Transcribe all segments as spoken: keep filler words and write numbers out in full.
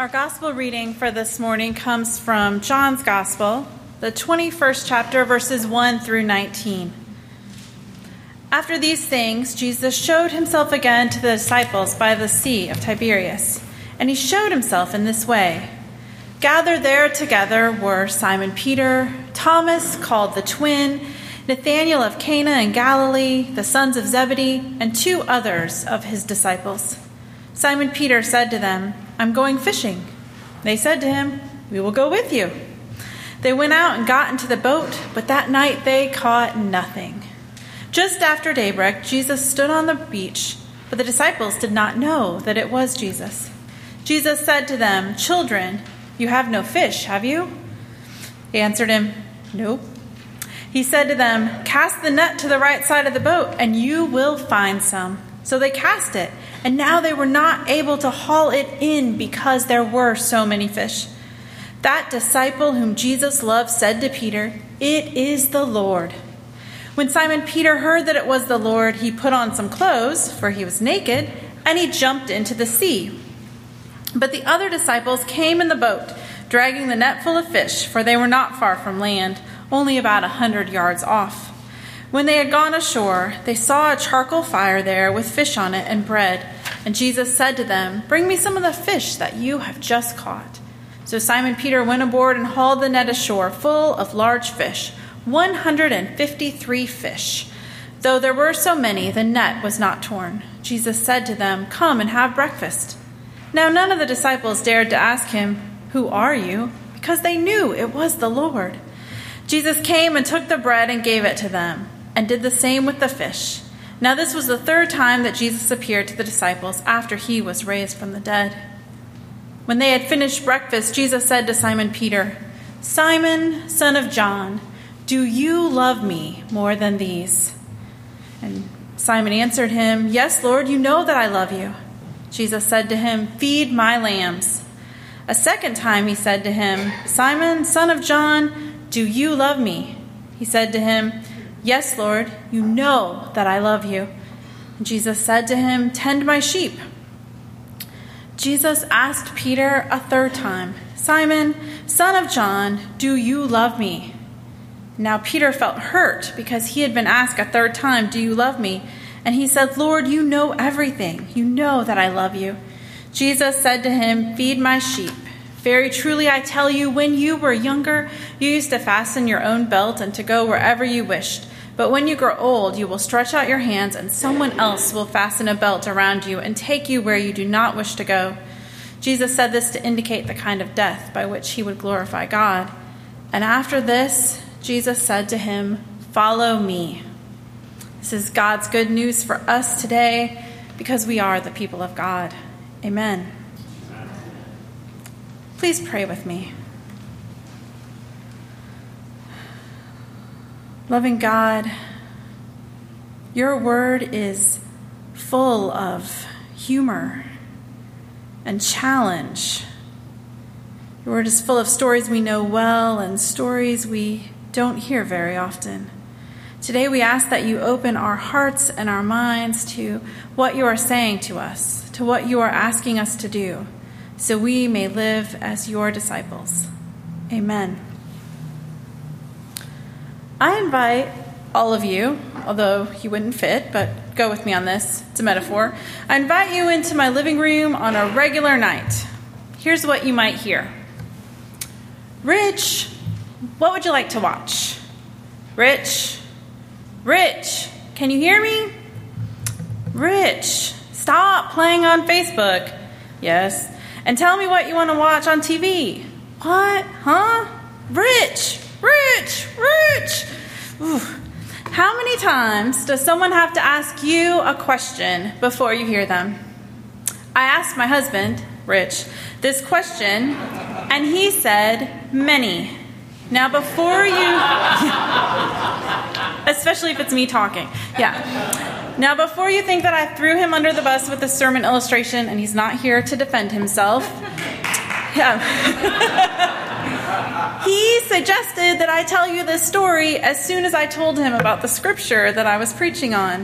Our gospel reading for this morning comes from John's Gospel, the twenty-first chapter, verses one through nineteen. After these things, Jesus showed himself again to the disciples by the Sea of Tiberias, and he showed himself in this way. Gathered there together were Simon Peter, Thomas, called the twin, Nathanael of Cana in Galilee, the sons of Zebedee, and two others of his disciples. Simon Peter said to them, "I'm going fishing." They said to him, "We will go with you." They went out and got into the boat, but that night they caught nothing. Just after daybreak, Jesus stood on the beach, but the disciples did not know that it was Jesus. Jesus said to them, "Children, you have no fish, have you?" They answered him, "Nope." He said to them, "Cast the net to the right side of the boat, and you will find some." So they cast it, and now they were not able to haul it in because there were so many fish. That disciple whom Jesus loved said to Peter, "It is the Lord." When Simon Peter heard that it was the Lord, he put on some clothes, for he was naked, and he jumped into the sea. But the other disciples came in the boat, dragging the net full of fish, for they were not far from land, only about a hundred yards off. When they had gone ashore, they saw a charcoal fire there with fish on it and bread. And Jesus said to them, "Bring me some of the fish that you have just caught." So Simon Peter went aboard and hauled the net ashore full of large fish, one hundred fifty-three fish. Though there were so many, the net was not torn. Jesus said to them, "Come and have breakfast." Now none of the disciples dared to ask him, "Who are you?" because they knew it was the Lord. Jesus came and took the bread and gave it to them, and did the same with the fish. Now this was the third time that Jesus appeared to the disciples after he was raised from the dead. When they had finished breakfast, Jesus said to Simon Peter, "Simon, son of John, do you love me more than these?" And Simon answered him, "Yes, Lord, you know that I love you." Jesus said to him, "Feed my lambs." A second time he said to him, "Simon, son of John, do you love me?" He said to him, "Yes, Lord, you know that I love you." And Jesus said to him, "Tend my sheep." Jesus asked Peter a third time, "Simon, son of John, do you love me?" Now Peter felt hurt because he had been asked a third time, "Do you love me?" And he said, "Lord, you know everything. You know that I love you." Jesus said to him, "Feed my sheep. Very truly I tell you, when you were younger, you used to fasten your own belt and to go wherever you wished. But when you grow old, you will stretch out your hands, and someone else will fasten a belt around you and take you where you do not wish to go." Jesus said this to indicate the kind of death by which he would glorify God. And after this, Jesus said to him, "Follow me." This is God's good news for us today because we are the people of God. Amen. Please pray with me. Loving God, your word is full of humor and challenge. Your word is full of stories we know well and stories we don't hear very often. Today we ask that you open our hearts and our minds to what you are saying to us, to what you are asking us to do, so we may live as your disciples. Amen. I invite all of you, although you wouldn't fit, but go with me on this, it's a metaphor. I invite you into my living room on a regular night. Here's what you might hear. "Rich, what would you like to watch?" "Rich, Rich, can you hear me?" "Rich, stop playing on Facebook." "Yes." "And tell me what you want to watch on T V." "What? Huh? Rich, Rich, Rich." Ooh. How many times does someone have to ask you a question before you hear them? I asked my husband, Rich, this question, and he said, "Many." Now before you, especially if it's me talking, yeah. Now before you think that I threw him under the bus with the sermon illustration and he's not here to defend himself, yeah. He suggested that I tell you this story as soon as I told him about the scripture that I was preaching on.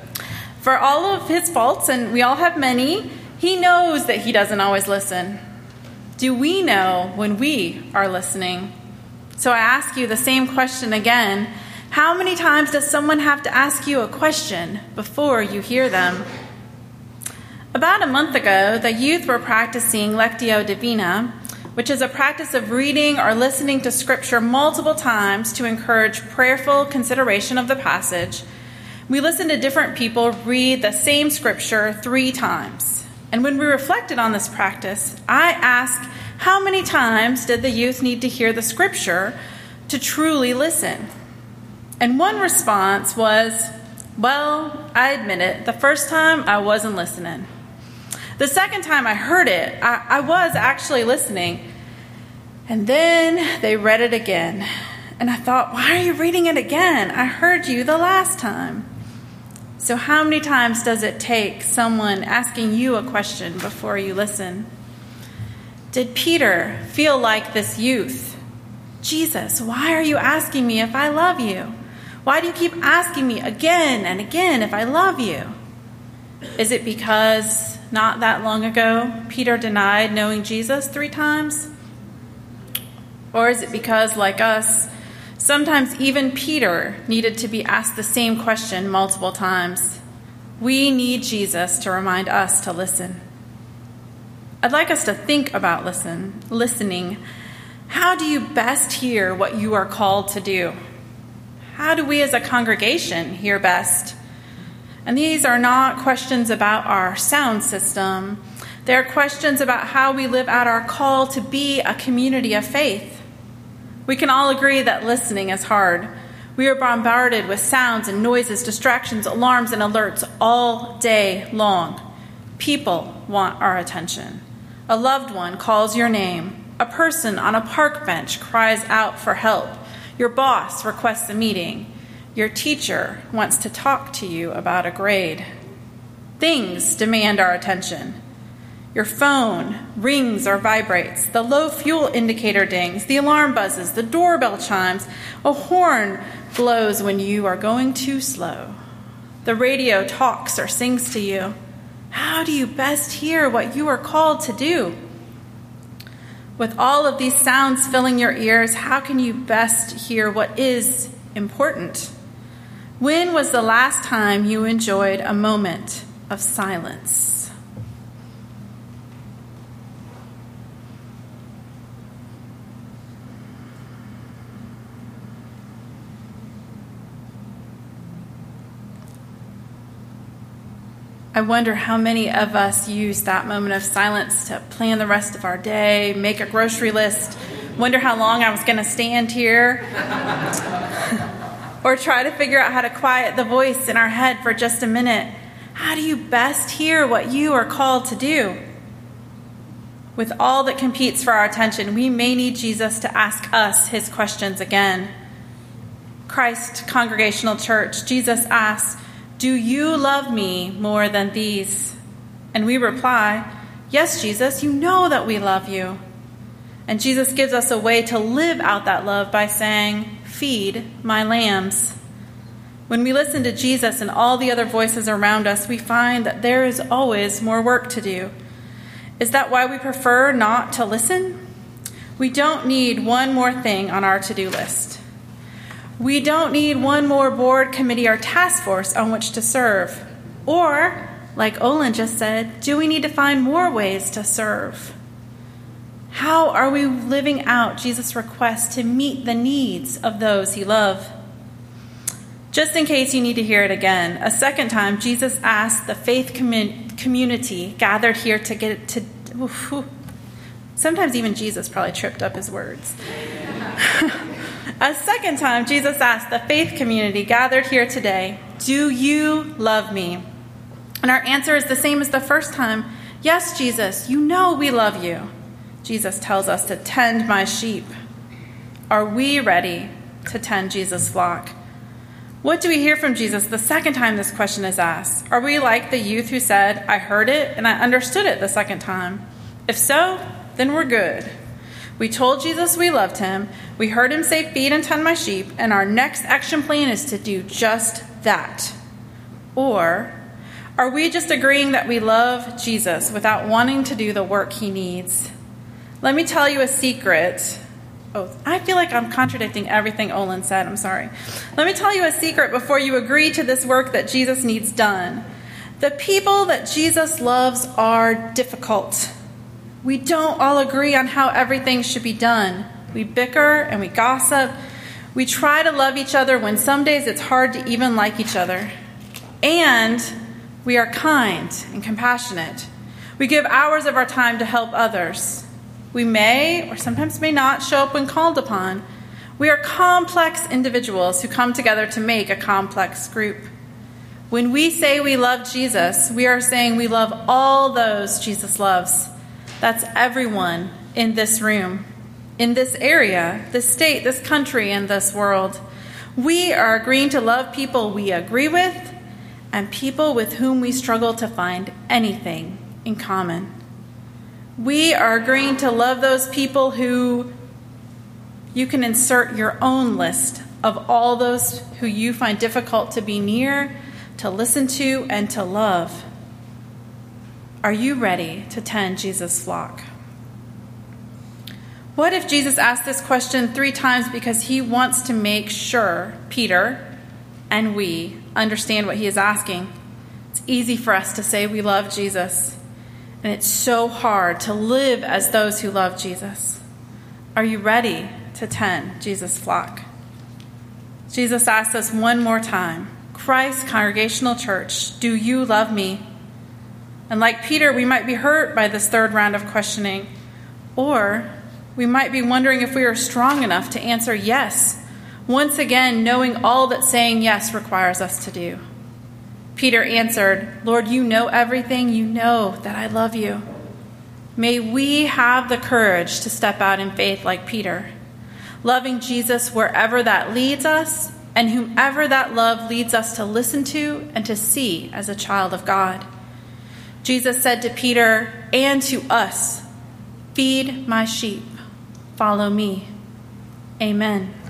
For all of his faults, and we all have many, he knows that he doesn't always listen. Do we know when we are listening? So I ask you the same question again. How many times does someone have to ask you a question before you hear them? About a month ago, the youth were practicing Lectio Divina, which is a practice of reading or listening to Scripture multiple times to encourage prayerful consideration of the passage. We listened to different people read the same Scripture three times. And when we reflected on this practice, I asked, how many times did the youth need to hear the Scripture to truly listen? And one response was, well, I admit it, the first time I wasn't listening. The second time I heard it, I, I was actually listening. And then they read it again. And I thought, why are you reading it again? I heard you the last time. So how many times does it take someone asking you a question before you listen? Did Peter feel like this youth? Jesus, why are you asking me if I love you? Why do you keep asking me again and again if I love you? Is it because not that long ago Peter denied knowing Jesus three times? Or is it because, like us, sometimes even Peter needed to be asked the same question multiple times? We need Jesus to remind us to listen. I'd like us to think about listen, listening. How do you best hear what you are called to do? How do we as a congregation hear best? And these are not questions about our sound system. They're questions about how we live out our call to be a community of faith. We can all agree that listening is hard. We are bombarded with sounds and noises, distractions, alarms, and alerts all day long. People want our attention. A loved one calls your name. A person on a park bench cries out for help. Your boss requests a meeting. Your teacher wants to talk to you about a grade. Things demand our attention. Your phone rings or vibrates. The low fuel indicator dings. The alarm buzzes. The doorbell chimes. A horn blows when you are going too slow. The radio talks or sings to you. How do you best hear what you are called to do? With all of these sounds filling your ears, how can you best hear what is important? When was the last time you enjoyed a moment of silence? I wonder how many of us use that moment of silence to plan the rest of our day, make a grocery list, wonder how long I was going to stand here, or try to figure out how to quiet the voice in our head for just a minute. How do you best hear what you are called to do? With all that competes for our attention, we may need Jesus to ask us his questions again. Christ Congregational Church, Jesus asks, do you love me more than these? And we reply, yes, Jesus, you know that we love you. And Jesus gives us a way to live out that love by saying, feed my lambs. When we listen to Jesus and all the other voices around us, we find that there is always more work to do. Is that why we prefer not to listen? We don't need one more thing on our to-do list. We don't need one more board, committee, or task force on which to serve. Or, like Olin just said, do we need to find more ways to serve? How are we living out Jesus' request to meet the needs of those he loves? Just in case you need to hear it again, a second time, Jesus asked the faith commun- community gathered here to get to... Oof, sometimes even Jesus probably tripped up his words. A second time, Jesus asked the faith community gathered here today, do you love me? And our answer is the same as the first time. Yes, Jesus, you know we love you. Jesus tells us to tend my sheep. Are we ready to tend Jesus' flock? What do we hear from Jesus the second time this question is asked? Are we like the youth who said, I heard it and I understood it the second time? If so, then we're good. We told Jesus we loved him, we heard him say, feed and tend my sheep, and our next action plan is to do just that. Or are we just agreeing that we love Jesus without wanting to do the work he needs? Let me tell you a secret. Oh, I feel like I'm contradicting everything Olin said. I'm sorry. Let me tell you a secret before you agree to this work that Jesus needs done. The people that Jesus loves are difficult. We don't all agree on how everything should be done. We bicker and we gossip. We try to love each other when some days it's hard to even like each other. And we are kind and compassionate. We give hours of our time to help others. We may, or sometimes may not, show up when called upon. We are complex individuals who come together to make a complex group. When we say we love Jesus, we are saying we love all those Jesus loves. That's everyone in this room, in this area, this state, this country, and this world. We are agreeing to love people we agree with and people with whom we struggle to find anything in common. We are agreeing to love those people who you can insert your own list of all those who you find difficult to be near, to listen to, and to love. Are you ready to tend Jesus' flock? What if Jesus asked this question three times because he wants to make sure Peter and we understand what he is asking? It's easy for us to say we love Jesus, and it's so hard to live as those who love Jesus. Are you ready to tend Jesus' flock? Jesus asks us one more time, Christ Congregational Church, do you love me? And like Peter, we might be hurt by this third round of questioning, or we might be wondering if we are strong enough to answer yes, once again knowing all that saying yes requires us to do. Peter answered, Lord, you know everything. You know that I love you. May we have the courage to step out in faith like Peter, loving Jesus wherever that leads us, and whomever that love leads us to listen to and to see as a child of God. Jesus said to Peter and to us, feed my sheep, follow me. Amen.